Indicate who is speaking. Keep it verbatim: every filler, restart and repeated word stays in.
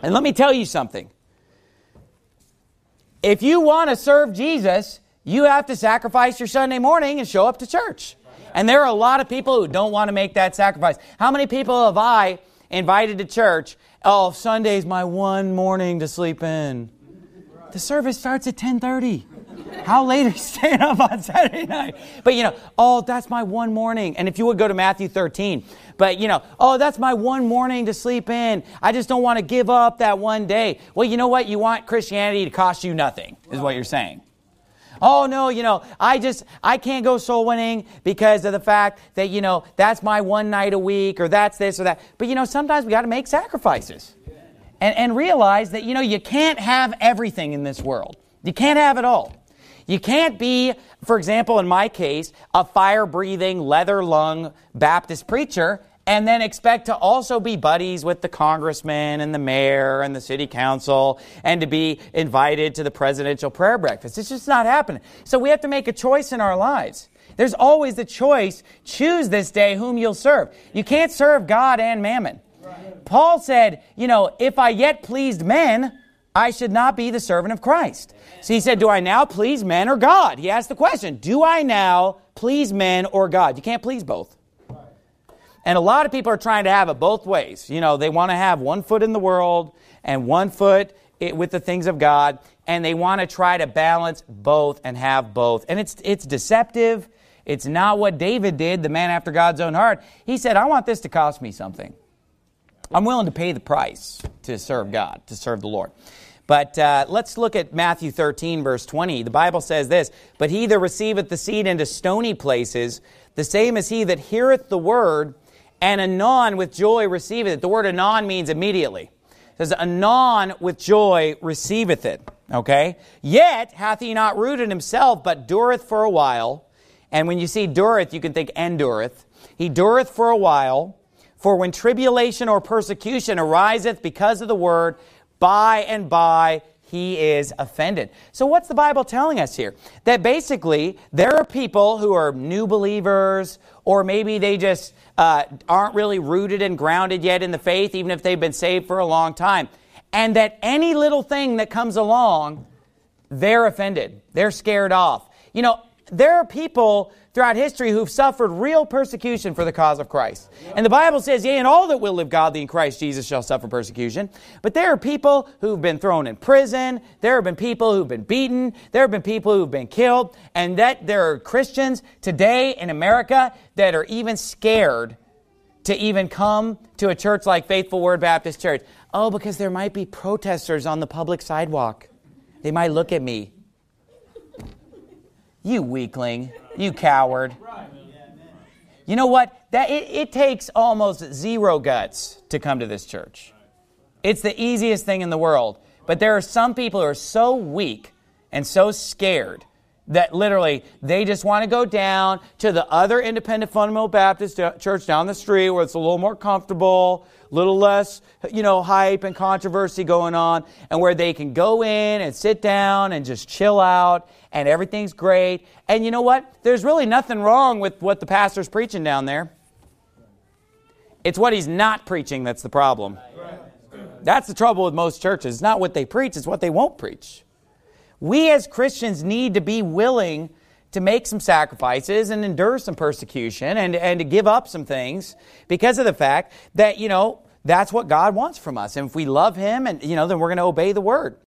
Speaker 1: And let me tell you something. If you want to serve Jesus, you have to sacrifice your Sunday morning and show up to church. And there are a lot of people who don't want to make that sacrifice. How many people have I invited to church? Oh, Sunday's my one morning to sleep in. The service starts at ten thirty. How late are you staying up on Saturday night? But, you know, oh, that's my one morning. And if you would go to Matthew thirteen, but, you know, oh, that's my one morning to sleep in. I just don't want to give up that one day. Well, you know what? You want Christianity to cost you nothing, is what you're saying. Oh, no, you know, I just, I can't go soul winning because of the fact that, you know, that's my one night a week or that's this or that. But, you know, sometimes we got to make sacrifices and, and realize that, you know, you can't have everything in this world. You can't have it all. You can't be, for example, in my case, a fire-breathing, leather-lung Baptist preacher and then expect to also be buddies with the congressman and the mayor and the city council and to be invited to the presidential prayer breakfast. It's just not happening. So we have to make a choice in our lives. There's always the choice. Choose this day whom you'll serve. You can't serve God and mammon. Right. Paul said, you know, if I yet pleased men, I should not be the servant of Christ. So he said, do I now please men or God? He asked the question, do I now please men or God? You can't please both. And a lot of people are trying to have it both ways. You know, they want to have one foot in the world and one foot with the things of God. And they want to try to balance both and have both. And it's it's deceptive. It's not what David did, the man after God's own heart. He said, I want this to cost me something. I'm willing to pay the price to serve God, to serve the Lord. But uh, let's look at Matthew thirteen, verse twenty. The Bible says this, but he that receiveth the seed into stony places, the same as he that heareth the word, and anon with joy receiveth it. The word anon means immediately. It says, anon with joy receiveth it. Okay? Yet hath he not rooted himself, but dureth for a while. And when you see dureth, you can think endureth. He dureth for a while. For when tribulation or persecution ariseth because of the word, by and by he is offended. So what's the Bible telling us here? That basically there are people who are new believers, or maybe they just uh, aren't really rooted and grounded yet in the faith, even if they've been saved for a long time. And that any little thing that comes along, they're offended. They're scared off. You know, there are people throughout history who've suffered real persecution for the cause of Christ. And the Bible says, yea, and all that will live godly in Christ Jesus shall suffer persecution. But there are people who've been thrown in prison. There have been people who've been beaten. There have been people who've been killed. And that there are Christians today in America that are even scared to even come to a church like Faithful Word Baptist Church. Oh, because there might be protesters on the public sidewalk. They might look at me. You weakling. You coward. You know what? That it, it takes almost zero guts to come to this church. It's the easiest thing in the world. But there are some people who are so weak and so scared that literally they just want to go down to the other independent fundamental Baptist church down the street where it's a little more comfortable, a little less, you know, hype and controversy going on, and where they can go in and sit down and just chill out and everything's great. And you know what? There's really nothing wrong with what the pastor's preaching down there. It's what he's not preaching that's the problem. That's the trouble with most churches. It's not what they preach, it's what they won't preach. We as Christians need to be willing to make some sacrifices and endure some persecution and, and to give up some things because of the fact that, you know, that's what God wants from us. And if we love Him, and you know, then we're going to obey the Word.